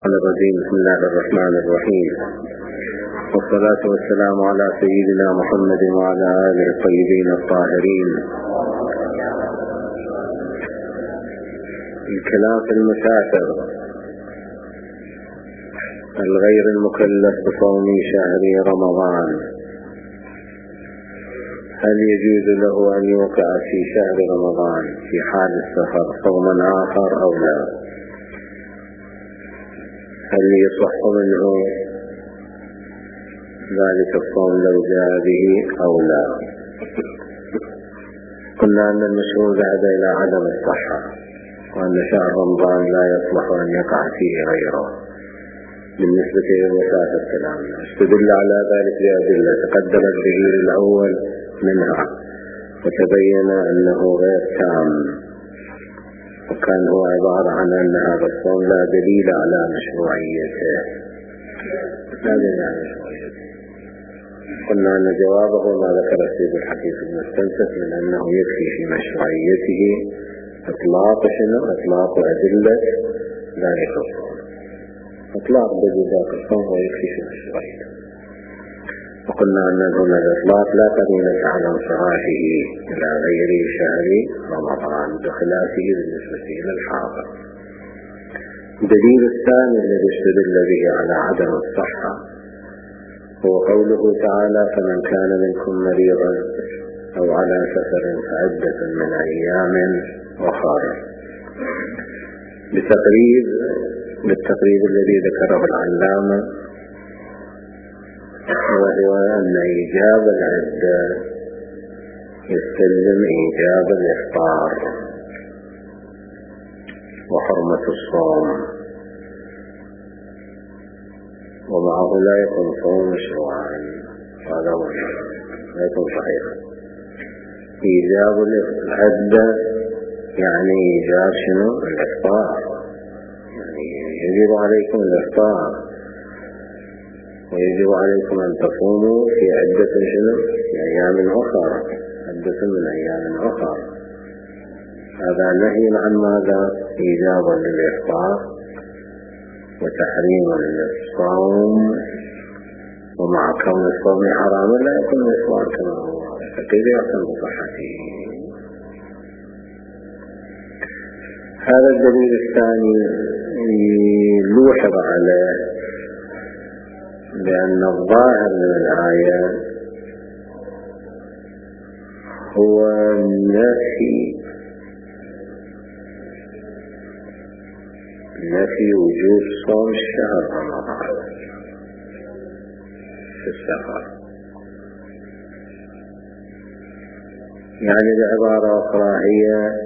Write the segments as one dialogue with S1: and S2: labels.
S1: الرجيم. بسم الله الرحمن الرحيم، والصلاة والسلام على سيدنا محمد وعلى آله الطيبين الطاهرين. الكلام في المسافر الغير المكلف بصوم شهر رمضان، هل يجوز له أن يوقع في شهر رمضان في حال السفر صوما آخر أو لا؟ هل يصح منه ذلك الصوم لو جاء به أو لا؟ قلنا أن المشهور ذهب إلى عدم الصحة، وأن شهر رمضان لا يصلح أن يقع فيه غيره بالنسبة للمسافر كلامنا. استدل على ذلك بأدلة تقدم الدليل الأول منها، وتبين أنه غير تام، وكان هو عبارة عن أن هذا الصوم لا دليل على مشروعيته. قلنا أن جوابه ما ذكر السيد الحفيظ المستنسخ من أنه يكفي في مشروعيته إطلاق أدلة ذلك الصوم، إطلاق دليل ذلك الصوم ويكفي في مشروعيته. وقلنا أن هنا الإطلاق لا قرينة على انصرافه إلى غير شهر رمضان بخلافه بالنسبة إلى الحاضر. الدليل الثاني الذي استدل به على عدم الصحة هو قوله تعالى: فمن كان منكم مريضا أو على سفر فعدة من أيام أخر، بالتقريب الذي ذكره العلامة، وهو أن إيجاب العدة يستلزم إيجاب الإفطار وحرمة الصوم، ومعه لا يكون صوم مشروعا. هذا هو لا يكون صحيح. إيجاب العدة يعني إيجاب شنو؟ الإفطار، يعني يجب عليكم الإفطار، ويجب عليكم أن تصوموا في عدة شنو؟ في أيام أخرى، عدة من أيام أخرى. هذا نهي عن ماذا؟ إيجابا للإفطار وتحريما للصوم، ومع كون الصوم حراما لا يكون الإفطار كما هو، فكيف يحصل بصحته؟ هذا الدليل الثاني يلوحظ عليه لأن الظاهر من الآية هو نفي وجوب صوم شهر رمضان في السفر. يعني بعبارة أخرى هي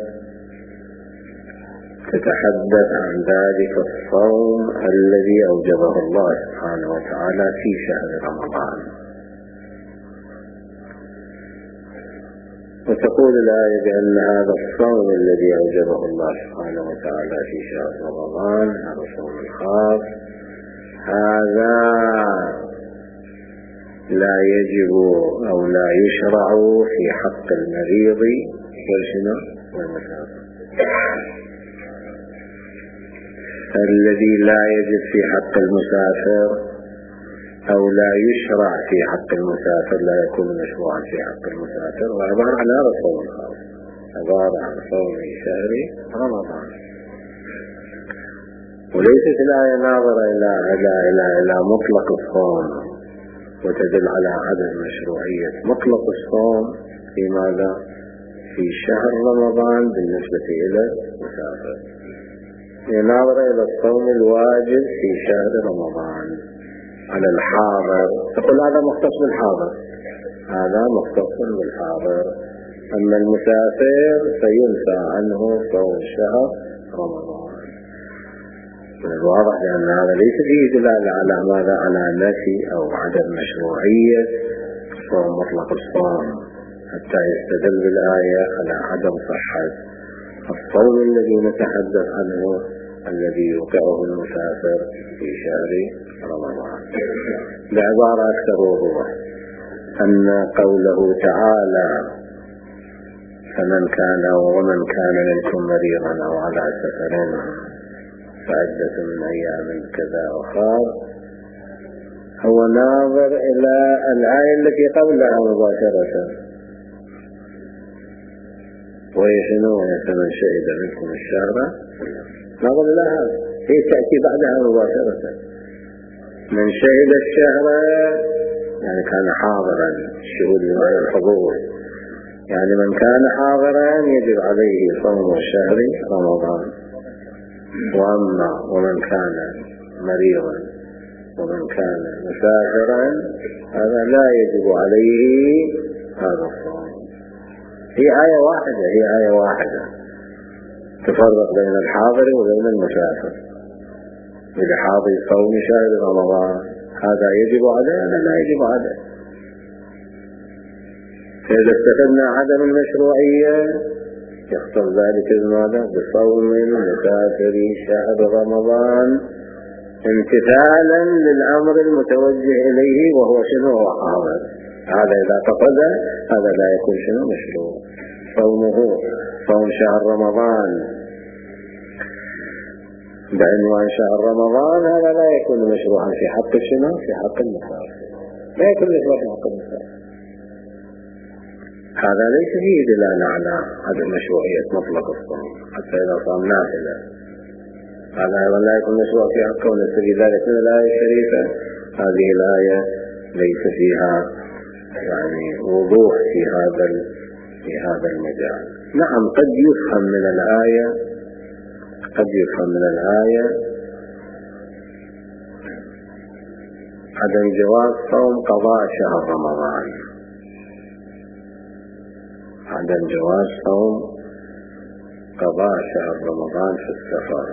S1: تتحدث عن ذلك الصوم الذي أوجبه الله سبحانه وتعالى في شهر رمضان. وتقول الآية بأن هذا الصوم الذي أوجبه الله سبحانه وتعالى في شهر رمضان، هذا الصوم الخاص، هذا لا يجب أو لا يشرع في حق المريض والمسافر. الذي لا يجب في حق المسافر أو لا يشرع في حق المسافر لا يكون مشروعا في حق المسافر، وعبارة عن هذا الصوم الخاص، عبارة عن صوم شهر رمضان. وليست الآية ناظرة إلى مطلق الصوم وتدل على عدم مشروعية مطلق الصوم في ماذا؟ في شهر رمضان بالنسبة إلى المسافر. ناظرة إلى الصوم الواجب في شهر رمضان على الحاضر، تقول هذا مختص بالحاضر، هذا مختص بالحاضر، أما المسافر فينفى عنه صوم شهر رمضان. من الواضح لأن هذا ليس فيه دلالة على ماذا؟ على نفي أو عدم مشروعية صوم مطلق الصوم، حتى يستدل بالآية على عدم صحة الصوم الذي نتحدث عنه الذي يوقعه المسافر في شهر رمضان. بعبارة أكثر وضوح، أن قوله تعالى: ومن كان منكم مريضا أو على سفر فعدة من أيام كذا أخر، هو ناظر إلى الآية التي قبلها مباشرة، وهي شنو؟ من شهد منكم الشهر، ناظر لها، هي تأتي بعدها مباشرة. من شهد الشهر يعني كان حاضرا، الشهود بمعنى الحضور، يعني من كان حاضرا يجب عليه صوم شهر رمضان. وأما ومن كان مريضا ومن كان مسافرا هذا لا يجب عليه هذا الصوم. هي آية واحدة تفرق بين الحاضر وبين المسافر. لحاضر صوم شهر رمضان هذا يجب عليه، هذا لا يجب عليه. فإذا استفدنا عدم المشروعية يختص ذلك بماذا؟ بصوم مسافر شهر رمضان امتثالا للأمر المتوجه إليه، وهو شنو؟ حاضر. هذا إذا فقد هذا لا يكون شنو؟ مشروع. صومه صوم شهر رمضان بعنوان شهر رمضان هذا لا يكون مشروعا في حق شنو؟ في حق المسافر، لا يكون مشروعا في حق المسافر. هذا ليس فيه دلالة على عدم مشروعية مطلق الصوم حتى إذا صام نافلة، هذا أيضا لا يكون مشروع في حقه. ونستفيد ذلك من الآية الشريفة. هذه الآية ليس فيها يعني وضوح في هذا المجال. نعم قد يفهم من الآية عدم جواز صوم قضاء شهر رمضان، عدم جواز صوم قضاء شهر رمضان في السفر،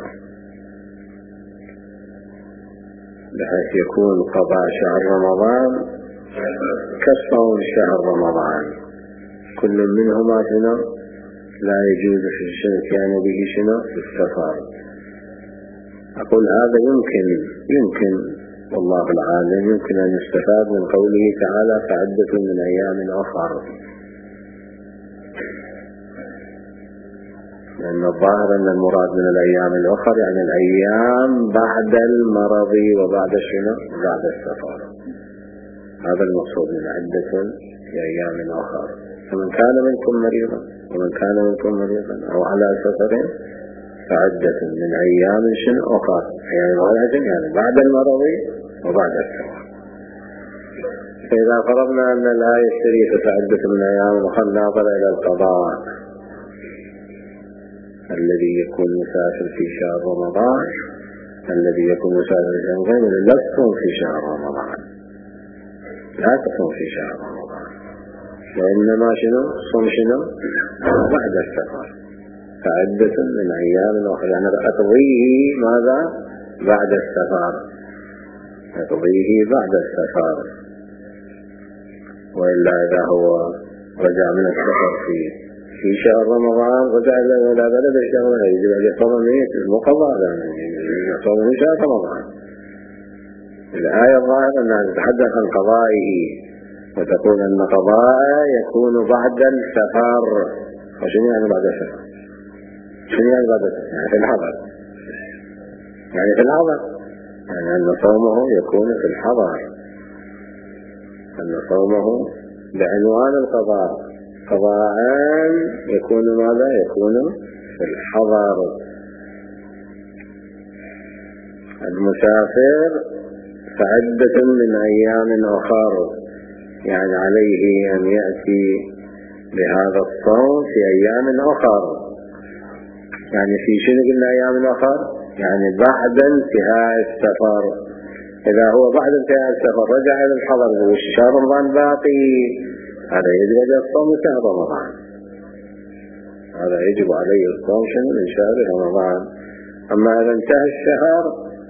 S1: بحيث يكون قضاء شهر رمضان كصوم شهر رمضان، كل منهما شنو؟ لا يجوز في الاتيان به شنو؟ في السفر. أقول هذا يمكن والله العالم يمكن أن يستفاد من قوله تعالى فعدة من أيام أخر، لأن الظاهر أن المراد من الأيام الأخر يعني الأيام بعد المرض وبعد شنو؟ بعد السفر. هذا المقصود من عدة في أيام أخر. فمن كان منكم مريضا أو على سفر فعدة من أيام شنو؟ أخر، يعني بعد المرض وبعد السفر. فإذا فرضنا أن الآية الشريفة فعدة من أيام أخر ناظر إلى القضاء الذي يكون مسافر في شهر رمضان، الذي يكون مسافر في شهر رمضان لا تصوم في شهر رمضان، لا تصوم في شهر رمضان، وإنما شنو؟ صوم شنو؟ بعد السفر. فعدة من أيام أخرى يعني أقضيه ماذا؟ بعد السفر، أقضيه بعد السفر. وإلا إذا هو رجع من السفر في شهر رمضان رجع إلى بلد الشهر يجب أن يصوم المقضاء يصوم من شهر رمضان. الآية الظاهرة أنها تتحدث عن قضائه وتقول أن قضاء يكون بعد السفر. وشنو يعني بعد السفر؟ شنو يعني بعد السفر؟ يعني في الحضر، يعني أن صومه يكون في الحضر، أن صومه بعنوان القضاء قضاء يكون ماذا؟ يكون في الحضر. المسافر فعدة من أيام أخر يعني عليه أن يأتي بهذا الصوم في أيام أخر. يعني في شنو قلنا أيام أخر؟ يعني بعد انتهاء السفر. إذا هو بعد انتهاء السفر رجع إلى الحضر وشهر رمضان باقي، هذا يجب عليه الصوم شهر رمضان، هذا يجب عليه الصوم من شهر رمضان. أما إذا انتهى الشهر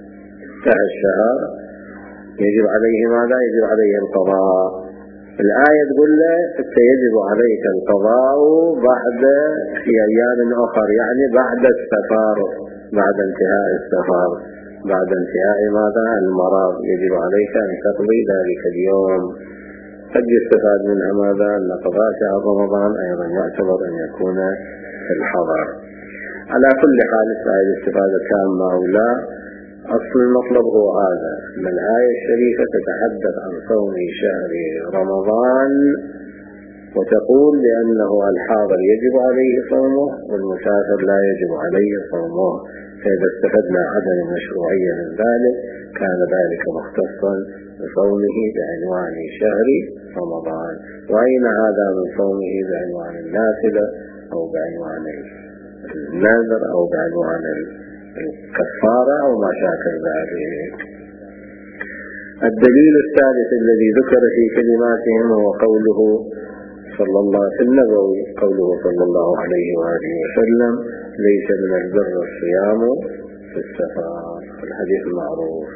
S1: يجب عليه ماذا؟ يجب عليه القضاء. الآية تقول له سيجب عليك القضاء بعد في أيام أخر، يعني بعد السفر، بعد انتهاء السفر، بعد انتهاء ماذا؟ المرض، يجب عليك أن تقضي ذلك اليوم. قد يستفاد منها ماذا؟ أن قضاء شهر رمضان أيضا يعتبر أن يكون في الحضر. على كل حال سواء الاستفادة تامة أو لا، أصل المطلب هو هذا، أن الآية الشريفة تتحدث عن صوم شهر رمضان وتقول لأنه الحاضر يجب عليه صومه والمسافر لا يجب عليه صومه، فإذا استفدنا عدم المشروعية من ذلك كان ذلك مختصا بصومه بعنوان شهر رمضان. وأين هذا من صومه بعنوان النافلة أو بعنوان النذر أو بعنوان الكفارة أو ما شاكل ذلك. الدليل الثالث الذي ذكر في كلماتهم هو قوله صلى الله في النبوي، قوله صلى الله عليه وآله وسلم: ليس من البر الصيام في السفر. الحديث المعروف،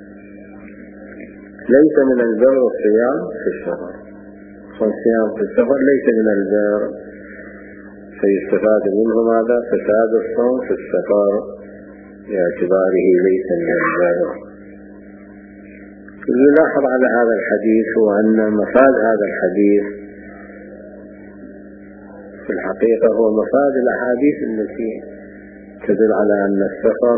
S1: ليس من البر الصيام في السفر، فالصيام في السفر ليس من البر، فيستفاد منه ماذا؟ فساد الصوم في السفر باعتباره ليس من البر. يلاحظ على هذا الحديث هو أن مفاد هذا الحديث في الحقيقة هو مفاد الأحاديث التي تدل على أن السفر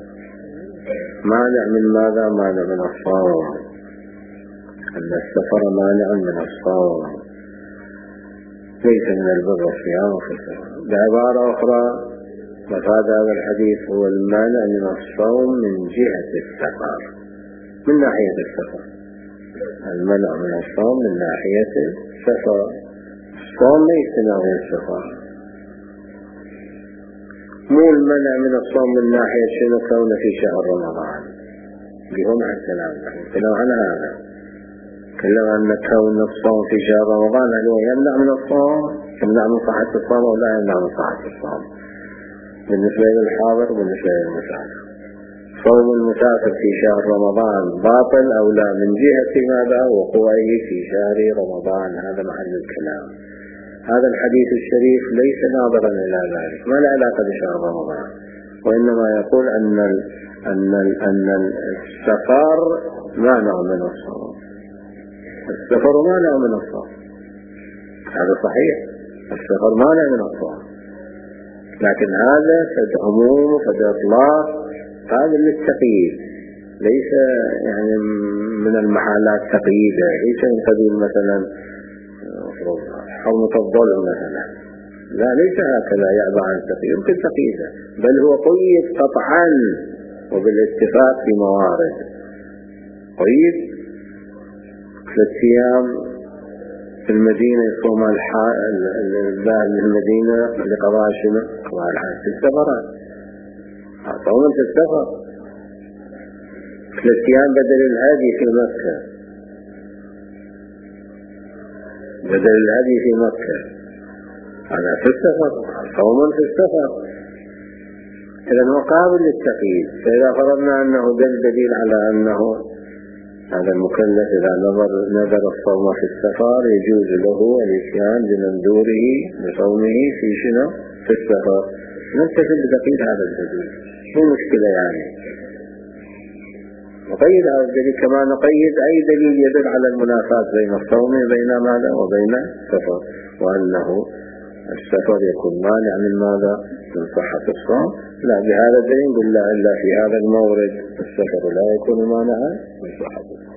S1: مانع من ماذا؟ مانع من الصوم، أن السفر مانع من الصوم، ليس من البر الصيام في السفر. بعبارة أخرى مفاد هذا الحديث هو المانع من الصوم من جهة السفر، من ناحية السفر، المنع من الصوم من ناحية السفر. الصوم ليس نوع السفر، مو المنع من الصوم من ناحية شنو؟ كون في شهر رمضان، اليوم عن كلام عن هذا، كلام أن كون الصوم في شهر رمضان هل هو يمنع من الصوم، يمنع من صحة الصوم أو لا يمنع من صحة الصوم بالنسبة للحاضر وبالنسبة للمسافر. صوم المسافر في شهر رمضان باطل أو لا من جهة ماذا؟ وقوعه في شهر رمضان، هذا محل الكلام. هذا الحديث الشريف ليس ناظرا إلى ذلك، ما له علاقة بشهر رمضان، وإنما يقول أن السفر مانع من الصوم، السفر مانع من الصوم، هذا صحيح، السفر مانع من الصوم، لكن هذا فد عموم وفد إطلاق، هذا للتقييد، ليس يعني من المحالات تقييده، ليس من قبيل مثلا حرمة الظلم مثلا، لا ليس هكذا يعبى عن التقييد، يمكن تقييده، بل هو قيد قطعا وبالاتفاق في موارد، قيد 3 أيام في المدينة يصوم الذاهب للمدينة لقضاء شنو؟ قضاء الحج في السفرات، صوما في السفر، 3 أيام بدل الهدي في مكة، بدل الهدي في مكة، هذا في السفر، صوما في السفر، إذا مقابل للتقييد. فإذا فرضنا أنه دليل على أنه هذا المكلف إذا نذر الصوم في السفر يجوز له الاتيان بمنذوره بصومه في شنو؟ في السفر، نكتفي بتقييد هذا الدليل، مو مشكلة يعني، نقيد هذا الدليل كما نقيد أي دليل يدل على المنافاة بين الصوم وبين ماذا؟ وبين السفر، وأنه السفر يكون مانع من ماذا؟ من صحة الصوم. لا، بهذا الدليل نقول لا، إلا في هذا المورد السفر لا يكون مانعا من صحة الصوم.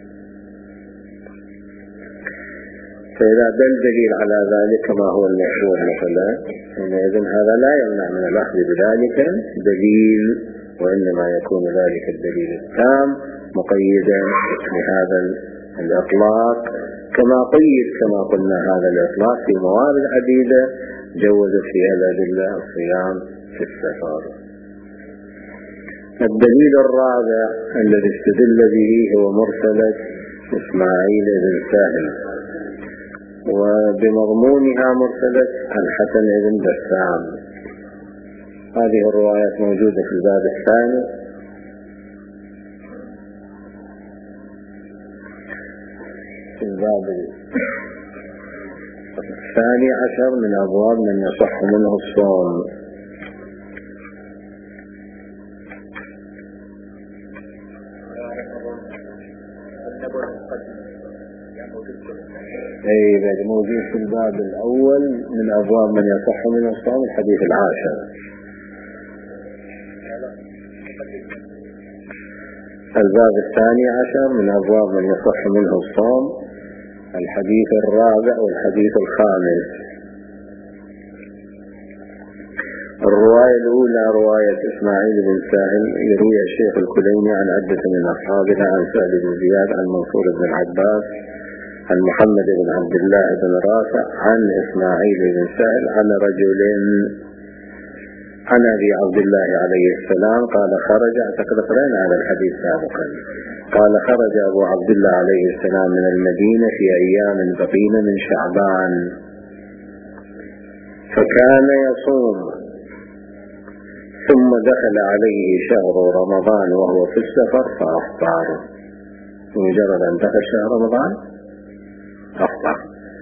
S1: فإذا دل دليل على ذلك كما هو المشهور مثلا، إذن هذا لا يمنع من الأخذ بذلك دليل، وإنما يكون ذلك الدليل التام مقيدا بهذا الإطلاق، كما قيد كما قلنا هذا الإطلاق في موارد عديدة جوز فيها الأدلة الصيام في السفر. الدليل الرابع الذي استدل به هو مرسلة إسماعيل بن سهل، وبمضمونها مرسلة الحسن بن بسام. هذه الروايات موجودة في الباب الثاني، في الباب الثاني عشر من أبواب من يصح منه الصوم. بعد موجود في الباب الأول من أبواب من يصح منه الصوم الحديث 10. الباب 12 من أبواب من يصح منه الصوم، الحديث الرابع والحديث الخامس. الرواية الأولى رواية إسماعيل بن سهل، يروي الشيخ الكليني عن عدة من أصحابه عن سهل بن زياد عن منصور بن العباس عن محمد بن عبد الله بن رافع عن إسماعيل بن سهل عن رجل عن أبي عبد الله عليه السلام قال خرج، اعتقد قرأنا على الحديث سابقا، قال خرج أبو عبد الله عليه السلام من المدينة في أيام بقين من شعبان فكان يصوم، ثم دخل عليه شهر رمضان وهو في السفر فأفطر. بمجرد أن دخل شهر رمضان أفطر.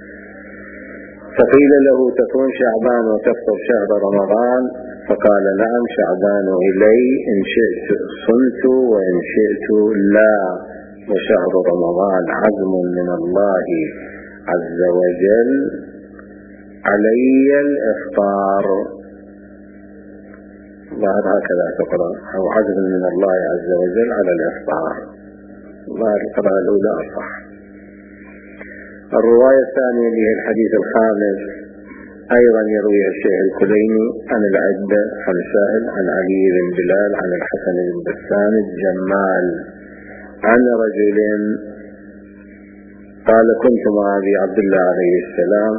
S1: فقيل له تكون شعبان وتفطر شهر رمضان؟ فقال نعم شعبان إلي إن شئت صمت وإن شئت لا، وشهر رمضان عزم من الله عز وجل علي الإفطار. ظاهر هكذا تقرأ، أو عزم من الله عز وجل على الإفطار. ظاهر القراءة الأولى أصح. الرواية الثانية اللي هي الحديث الخامس أيضا يروي الشيخ الكليني عن العدة عن سهل عن علي بن بلال عن الحسن بن بسام الجمال عن رجل قال كنت مع أبي عبد الله عليه السلام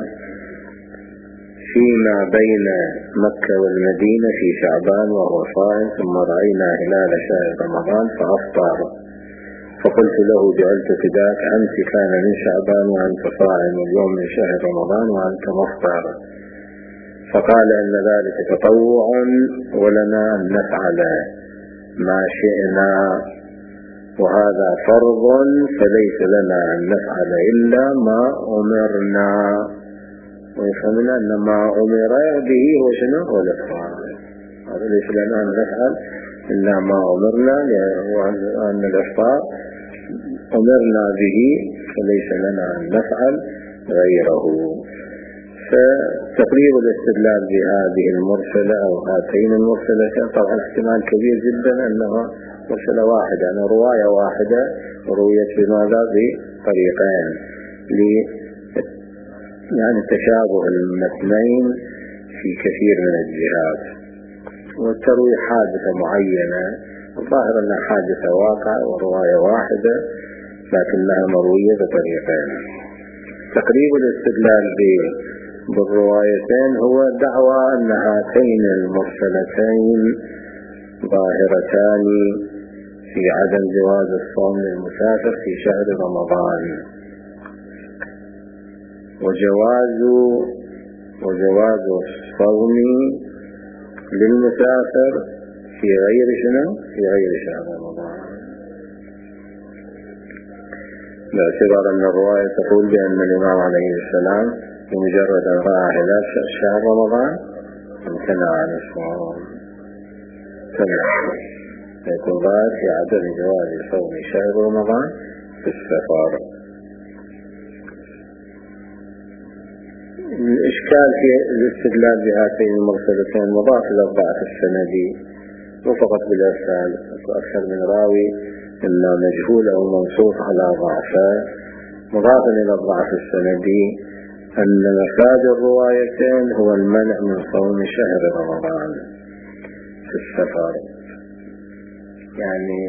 S1: فيما بين مكة والمدينة في شعبان وهو صائم، ثم رأينا هلال شهر رمضان فأفطر، فقلت له جعلت فداك أنت كان من شعبان وأنت صائم، اليوم من شهر رمضان وأنت مفطر. فقال إن ذلك تطوع ولنا أن نفعل ما شئنا، وهذا فرض فليس لنا أن نفعل إلا ما أمرنا. ويفهمنا أن ما أمر به هو شنو؟ هو الإفطار. هذا ليس لنا أن نفعل إلا ما أمرنا، لأن الإفطار أمرنا به فليس لنا أن نفعل غيره. فتقريب الاستدلال بهذه المرسلة أو هاتين المرسلتين طبعا احتمال كبير جدا أنها مرسلة واحدة، أن رواية واحدة رويت بماذا؟ بطريقين، يعني تشابه المتنين في كثير من الجهات، وتروي حادثة معينة، الظاهر أنها حادثة واقع ورواية واحدة لكنها مروية بطريقين. تقريب الاستدلال بالروايتين هو دعوى أن هاتين المرسلتين ظاهرتان في عدم جواز الصوم للمسافر في شهر رمضان، وجواز الصوم للمسافر في غير شنو؟ في غير شهر رمضان، باعتبار أن الرواية تقول بأن الإمام عليه السلام بمجرد أن رأى هلال شهر رمضان امتنع عن الصوم، فيكون ظاهر في عدم جواز صوم شهر رمضان في السفر. الإشكال في الاستدلال بهاتين المرسلتين مضاف إلى الضعف السندي، وفقط بالإرسال أكثر من راوي إما مجهول أو منصوص على ضعفه. مضاف إلى الضعف السندي أن مفاد الروايتين هو المنع من صوم شهر رمضان في السفر. يعني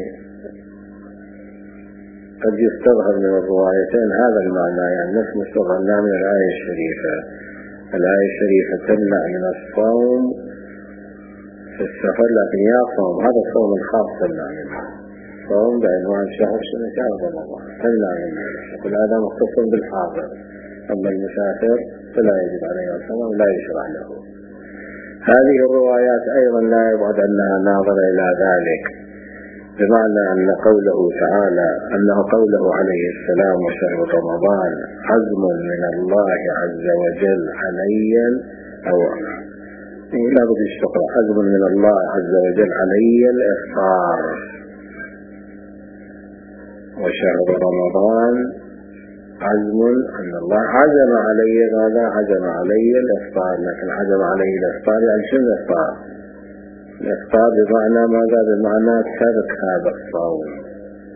S1: قد يستظهر من الروايتين هذا المعنى، يعني نفس مستظهرنا من الآية الشريفة. الآية الشريفة تمنع من الصوم في السفر، لكن يا صوم هذا الصوم الخاص تمنع منه، صوم بعنوان شهر رمضان تمنع منه، يقول هذا مختص بالحاضر، أما المسافر فلا يجب عليه الصوم لا يشرع له. هذه الروايات أيضا لا يبعد أنها ناظرة إلى ذلك، بمعنى أن قوله تعالى أنه قوله عليه السلام وشهر رمضان عزم من الله عز وجل علي، أو لا بد يشتقر عزم من الله عز وجل علي الإفطار، وشهر رمضان عزم أن الله عزم علي ماذا؟ عزم علي الإفطار، لكن عزم علي الإفطار يعني شنو الإفطار؟ الإفطار بمعنى ماذا؟ بمعنى ترك هذا الصوم،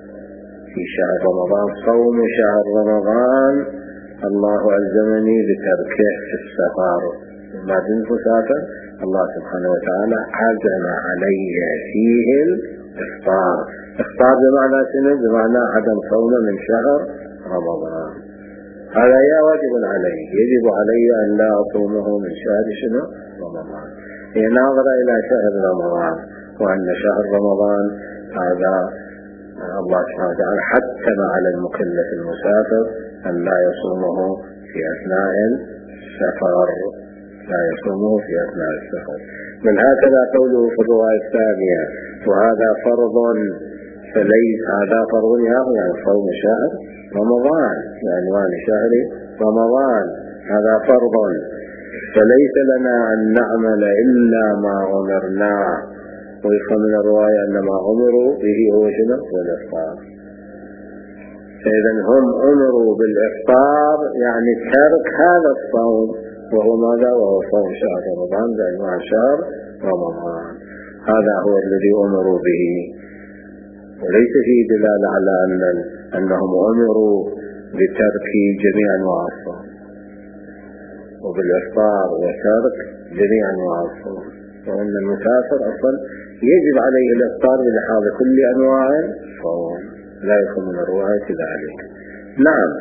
S1: في شهر رمضان صوم شهر رمضان الله ألزمني بتركه في السفر. ما دمت مسافر الله سبحانه وتعالى عزم علي فيه الإفطار. إفطار بمعنى شنو؟ بمعنى عدم صوم من شهر رمضان. هذا يا واجب علي، يجب علي أن لا أصومه من شهر شنو؟ رمضان. هي ناظرة إلى شهر رمضان، وأن شهر رمضان هذا الله سبحانه وتعالى حتم على المكلف المسافر أن لا يصومه في أثناء السفر، لا يصومه في أثناء السفر. من هكذا قوله في الرواية الثانية وهذا فرض فليس هذا فرض يعني صوم شهر رمضان بعنوان شهر رمضان، هذا فرض فليس لنا أن نعمل إلا ما أمرناه. ويفهم من الرواية أن ما أمروا به هو شنو؟ هو الإفطار. فإذا هم أمروا بالإفطار يعني ترك هذا الصوم، وهو ماذا؟ وهو صوم شهر رمضان بعنوان شهر رمضان. هذا هو الذي أمروا به، وليس فيه دلالة على أنهم أمروا بترك جميع أنواع الصوم وبالإفطار وترك جميع أنواع الصوم، وأن المسافر أصلا يجب عليه الإفطار بلحاظ كل أنواع الصوم، لا يكون من الرواية ذلك. نعم،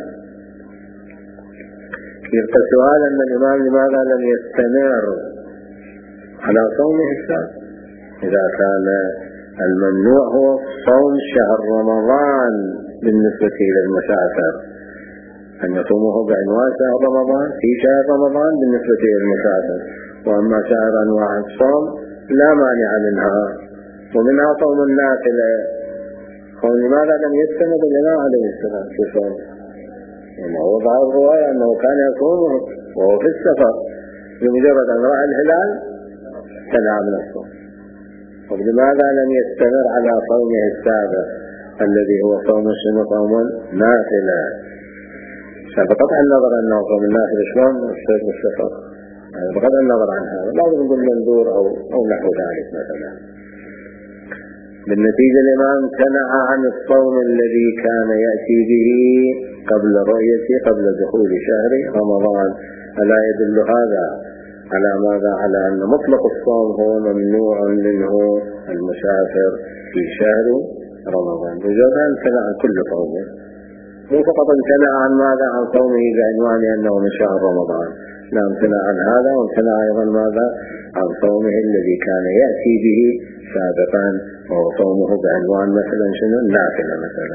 S1: يبقى سؤال أن الإمام لماذا لم يستمر على صومه السابق إذا كان الممنوع هو صوم شهر رمضان بالنسبة إلى المسافر، أن يصومه بعنوان شهر رمضان في شهر رمضان بالنسبة إلى المسافر، وأما سائر أنواع الصوم لا مانع منها، ومنها صوم النافلة. لماذا لم يستند الإمام عليه السلام في صوم؟ إنه وضع الرواية أنه كان يصومه وهو في السفر، بمجرد أن رأى الهلال تنع من الصوم. ولماذا لم يستمر على صومه السابق الذي هو صوم السنة صوم نافلة؟ بقطع النظر أنه صوم النافلة شلون يصير بالسفر، بقطع النظر عن هذا لازم نقول منظور أو نحو ذلك مثلا. بالنتيجة الإمام امتنع عن الصوم الذي كان يأتي به قبل رؤيته قبل دخول شهر رمضان. ألا يدل هذا على ماذا؟ على أن مطلق الصوم هو ممنوع منه المسافر في شهر رمضان، بجوز امتنع عن كل صومه، مو فقط امتنع عن ماذا؟ عن صومه بعنوان أنه من شهر رمضان، لا، امتنع عن هذا، وامتنع أيضا ماذا؟ عن صومه الذي كان يأتي به سابقا وهو صومه بعنوان مثلا شنو؟ النافلة مثلا.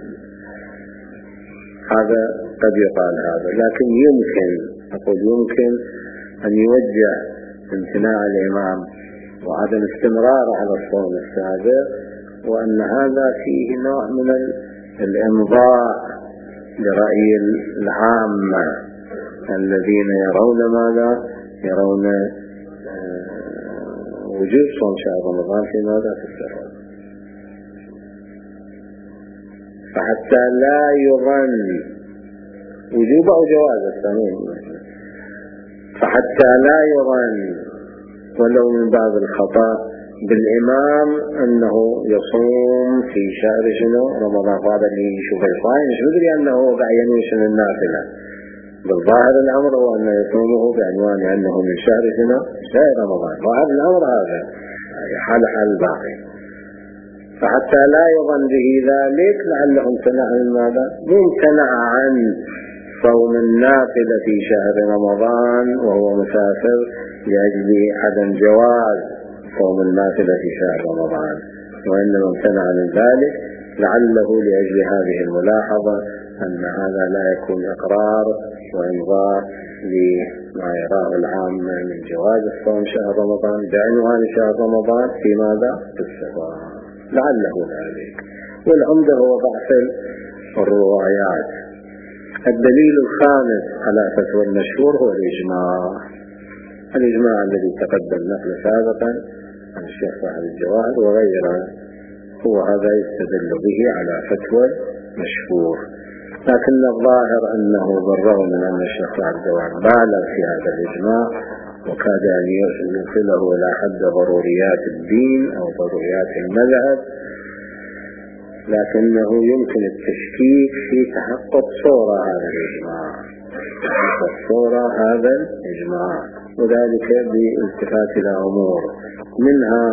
S1: هذا قد يقال هذا، لكن يمكن أقول يمكن أن يوجه امتناع الإمام وعدم استمرار على الصوم السابق، وأن هذا فيه نوع من الإمضاء لرأي العامة الذين يرون ماذا؟ يرون وجوب صوم شهر رمضان في ماذا؟ في السفر. فحتى لا يظن وجوب أو جواز السنين، فحتى لا يظن ولو من باب الخطأ بالإمام أنه يصوم في شهر شنو؟ رمضان. هذا اللي يشوف الصائم مش مدري أنه بعين شنو النافلة، بالظاهر الأمر هو أن يصومه بعنوان أنه من شهر شنو؟ شهر رمضان. وهذا الأمر هذا حال الباقي. فحتى لا يظن به ذلك لعله امتنع من ماذا؟ ممتنع عن صوم النافلة في شهر رمضان وهو مسافر لأجل عدم جواز صوم النافلة في شهر رمضان، وإنما امتنع من ذلك لعله لأجل هذه الملاحظة أن هذا لا يكون إقرار وإنظار لما يراه العامة من جواز الصوم شهر رمضان بعنوان شهر رمضان في ماذا؟ في السفر، لعله ذلك. والعمدة هو ضعف الروايات. الدليل الخامس على فتوى المشهور هو الإجماع الذي تقدم نقل سابقا عن الشيخ صاحب الجواهر وغيره، هو هذا يستدل به على فتوى مشهور. لكن الظاهر أنه بالرغم من أن الشيخ صاحب الجواهر بالغ في هذا الإجماع وكاد أن يوصله إلى حد ضروريات الدين أو ضروريات المذهب، لكنه يمكن التشكيك في تحقق صورة هذا الإجماع، وذلك بالالتفات إلى أمور، منها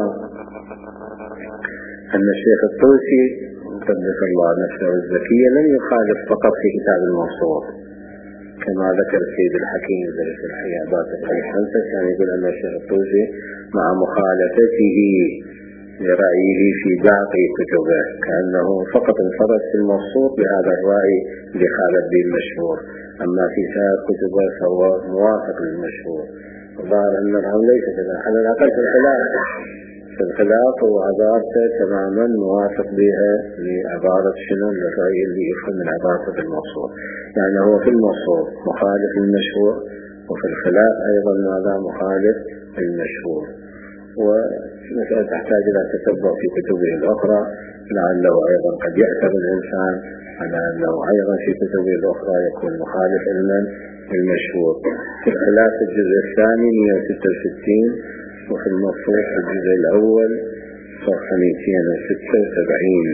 S1: أن الشيخ الطوسي قدس الله نفسه الزكية لم يخالف فقط في كتاب الموصول كما ذكر السيد الحكيم درس الحيابات الخمسة، كان يقول أن الشيخ الطوسي مع مخالفته لرأيه في باقي كتبه كأنه فقط انفرد في الموصول بهذا الرأي لخالد به المشهور، أما في سائر كتبه فهو موافق للمشهور. وظهر أن الأمر ليس كذا، على الأقل في الخلاف وعبارته تماما موافق بها لعبارة شنو الرأي اللي يفهم من عبارته الموصول، يعني هو في الموصول مخالف للمشهور، وفي الخلاف أيضا ماذا مخالف للمشهور. ومسألة تحتاج إلى تتبع في كتبه الأخرى، لعله أيضا قد يعتبر الإنسان على أنه أيضا في كتبه الأخرى يكون مخالف للمشهور. في الخلاف الجزء الثاني 166، وفي المفروض في الجزء الأول صفحة 276.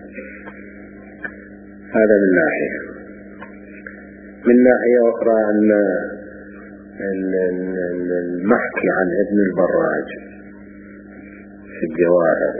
S1: هذا من ناحية. من ناحية أخرى أن المحكي عن ابن البراج في الجواهر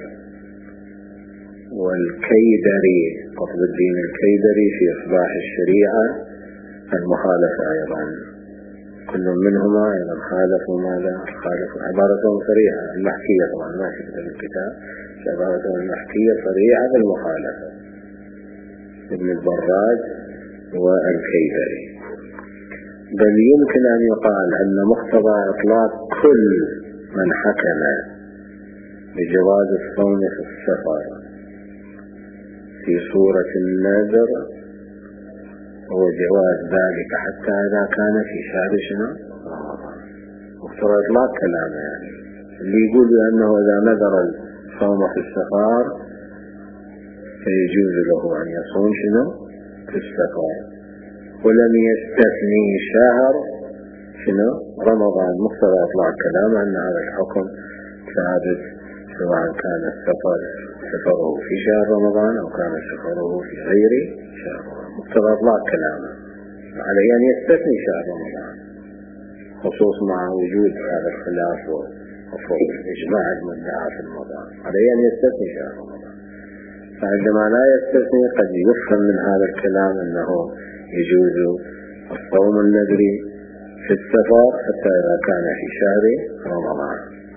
S1: والكيدري قطب الدين الكيدري في إصلاح الشريعة المخالفة أيضا، كل منهما أيضا خالفوا ماذا؟ خالفوا عبارتهم صريحة المحكية، طبعا ما في كتاب الكتاب، عبارتهم المحكية صريحة بالمخالفة ابن البراج والكيدري. بل يمكن أن يقال أن مقتضى إطلاق كل من حكم بجواز الصوم في السفر في صورة النذر هو جواز ذلك حتى إذا كان في شهر شنو؟ مقتضى إطلاق كلامه، يعني اللي يقول بأنه إذا نذر الصوم في السفر فيجوز له أن يصوم شنو؟ في السفر، ولم يستثني شهر شنو؟ رمضان. مقتضى إطلاق كلامه أن هذا الحكم ثابت سواء كان سفره في شهر رمضان أو كان سفره في غير شهر رمضان. مقتضى إطلاق كلامه عليه أن يستثني شهر رمضان، خصوص مع وجود هذا الخلاف وإجماع المدعى في رمضان، عليه أن يستثني شهر رمضان. فعندما لا يستثني قد يفهم من هذا الكلام أنه يجوز الصوم النذري في السفر حتى إذا كان في شهر رمضان.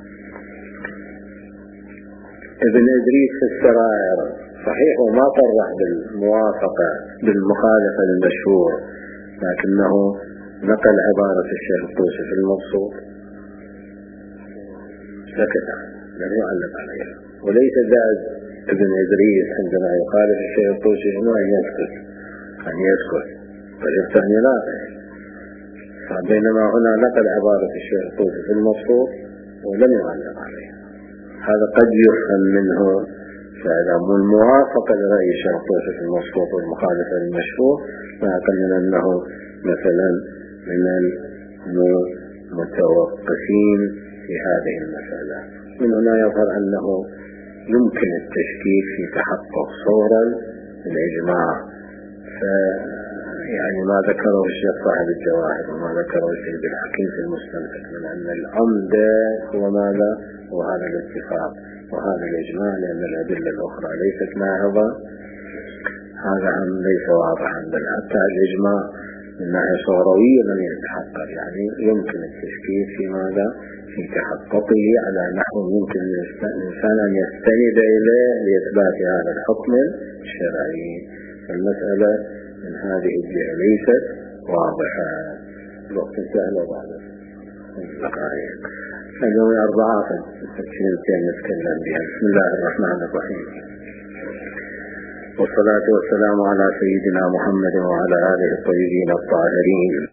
S1: ابن إدريس في السرائر صحيح وما صرح بالموافقة بالمخالفة للمشهور، لكنه نقل عبارة الشيخ الطوسي في المبسوط سكت لم يعلق عليها، وليس زاد ابن إدريس عندما يخالف الشيخ الطوسي إنه أن يسكت فيفتح يناقش، بينما هنا نقل عبارة الشيخ الطوسي في المبسوط ولم يعلق عليها. هذا قد يفهم منه فإذا الموافقة لرأي الشيخ الطوسي في المبسوط والمخالفة للمشهور، فأقل من أنه مثلا من المتوقفين في هذه المسألة. من هنا يظهر أنه يمكن التشكيك في تحقق صورة الإجماع، يعني ما ذكره الشيخ صاحب الجواهر وما ذكره السيد الحكيم في المستنبط من أن العمدة هو ماذا؟ وهذا الاتفاق وهذا الإجماع، لأن الأدلة الأخرى ليست ناهضة. هذا ليس واضحا، بل حتى الإجماع من ناحية صوروية لم يتحقق، يعني يمكن التشكيك في ماذا؟ في تحققه على نحو يمكن الإنسان أن يستند إليه لإثبات هذا الحكم الشرعي. المسألة من هذه الجهة ليست واضحة. الوقت سهل بعد دقائق. اليوم 4 كلمتين نتكلم بها. بسم الله الرحمن الرحيم، والصلاة والسلام على سيدنا محمد وعلى آله الطيبين الطاهرين.